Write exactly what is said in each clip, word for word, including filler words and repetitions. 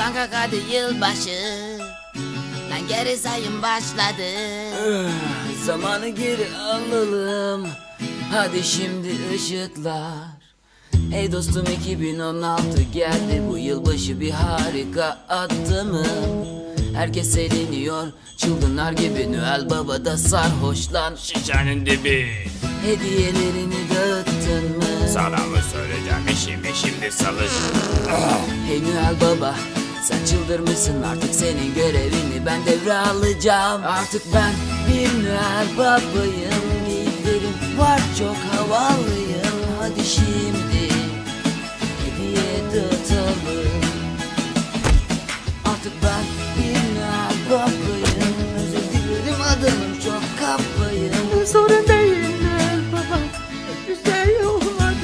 Lan kalk hadi yılbaşı. Lan geri sayım başladı. Zamanı geri alalım. Hadi şimdi ışıklar. Hey dostum, iki bin on altı geldi. Bu yılbaşı bir harika attı mı? Herkes eğleniyor çılgınlar gibi. Noel Baba da sarhoşlan. Şişenin dibi. Hediyelerini dağıttın mı? Sana mı söyleyeceğim işimi şimdi salış. Hey Noel Baba, sen çıldırmışsın, artık senin görevini ben devralacağım. Artık ben bir Noel Baba'yım. Geyiklerim var, çok havalıyım. Hadi şimdi hediye dağıtalım. Artık ben bir Noel Baba'yım. Özür dilerim, adamım çok kapayım. Sorun değil Noel Baba, güzel olmadı.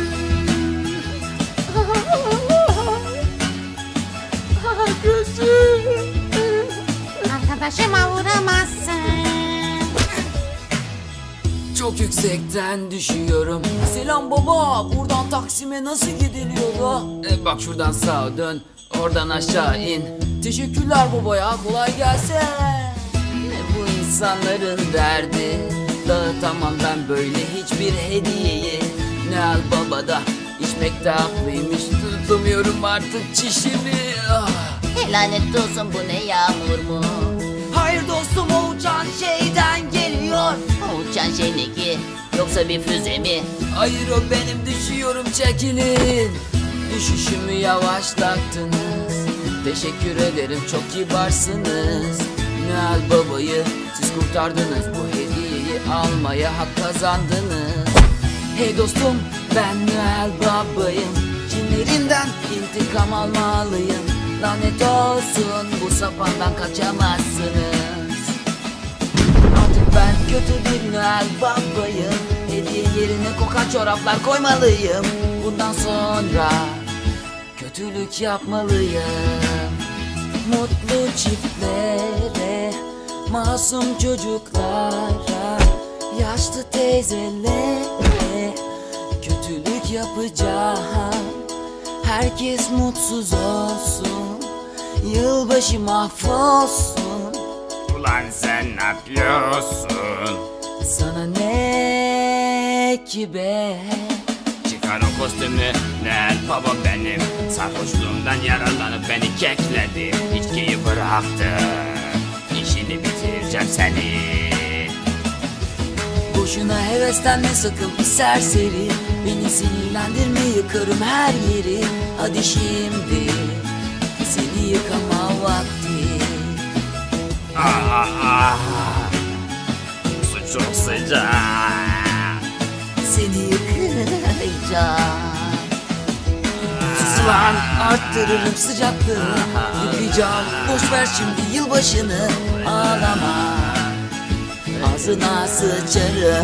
Gözüm. Arkadaşıma vuramazsın. Çok yüksekten düşüyorum. Selam baba, buradan Taksim'e nasıl gidiliyordu? E, bak şuradan sağa dön, oradan aşağı in. Teşekkürler baba ya, kolay gelsin. Ne bu insanların derdi? Dağıtamam ben böyle hiçbir hediyeyi. Noel Baba da içmekte haklıymış. Tutamıyorum artık çişimi. Ah. Lanet olsun, bu ne yağmur mu? Hayır dostum, o uçan şeyden geliyor. O uçan şey ne ki? Yoksa bir füze mi? Hayır, o benim, düşüyorum, çekilin. Düşüşümü yavaşlattınız. Teşekkür ederim, çok kibarsınız. Noel Baba'yı siz kurtardınız. Bu hediyeyi almaya hak kazandınız. Hey dostum, ben Noel Baba'yım. Cinlerinden intikam almalıyım. Lanet olsun, bu sapandan kaçamazsınız. Artık ben kötü bir Noel Baba'yım. Hediye yerine kokan çoraplar koymalıyım. Bundan sonra kötülük yapmalıyım. Mutlu çiftlere, masum çocuklara, yaşlı teyzelere kötülük yapacağım. Herkes mutsuz olsun, yılbaşı mahvolsun. Ulan sen ne yapıyorsun? Sana ne ki be? Çıkar o kostümü, Noel Baba benim. Sarhoşluğumdan yaralanıp beni kekledi. İçkiyi bıraktı, İşini bitireceğim seni. Boşuna heveslenme sakın serseri. Beni sinirlendirme, yıkarım her yeri. Hadi şimdi seni yıkama vakti. Ah ah ah. Su çok sıcak. Seni yıkayacağım. Sus lan, arttırırım sıcaklığı. Yıkayacağım, boşver şimdi yılbaşını. Ağlama, ağzına sıçarım.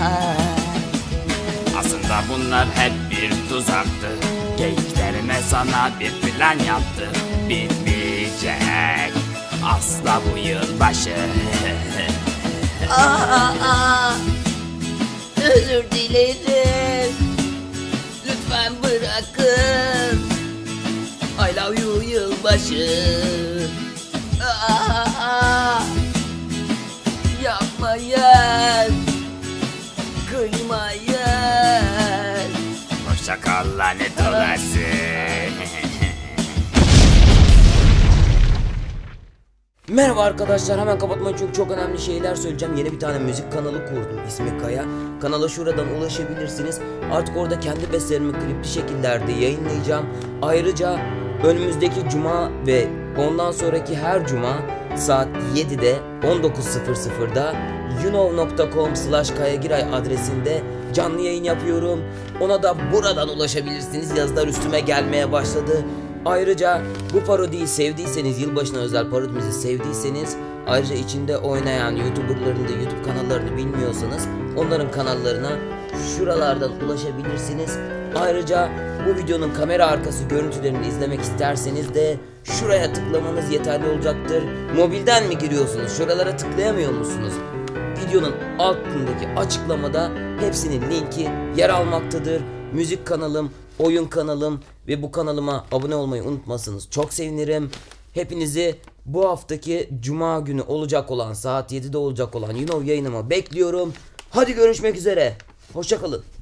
Aslında bunlar hep bir tuzaktı. Geyiklerime sana bir plan yaptı. Bitmeyecek asla bu yılbaşı. Aa, aa. Özür dilerim. Lütfen bırakın. I love you yılbaşı. Aa, Yapmayın, kıymayın. Hoşça kal lanet olası. Merhaba arkadaşlar, hemen kapatmadan çünkü çok önemli şeyler söyleyeceğim. Yeni bir tane müzik kanalı kurdum, ismi Kaya. Kanala şuradan ulaşabilirsiniz. Artık orada kendi bestelerimi klipli şekillerde yayınlayacağım. Ayrıca önümüzdeki cuma ve ondan sonraki her cuma saat yedide on dokuz sıfır sıfırda younov nokta com slash kayagiray adresinde canlı yayın yapıyorum. Ona da buradan ulaşabilirsiniz. Yazılar üstüme gelmeye başladı. Ayrıca bu parodiyi sevdiyseniz, yılbaşına özel parodimizi sevdiyseniz, ayrıca içinde oynayan YouTuber'ların da YouTube kanallarını bilmiyorsanız onların kanallarına şuralardan ulaşabilirsiniz. Ayrıca bu videonun kamera arkası görüntülerini izlemek isterseniz de şuraya tıklamanız yeterli olacaktır. Mobilden mi giriyorsunuz? Şuralara tıklayamıyor musunuz? Videonun altındaki açıklamada hepsinin linki yer almaktadır. Müzik kanalım, oyun kanalım ve bu kanalıma abone olmayı unutmazsanız çok sevinirim. Hepinizi bu haftaki cuma günü olacak olan, saat yedide olacak olan You Know yayınıma bekliyorum. Hadi görüşmek üzere. Hoşça kalın.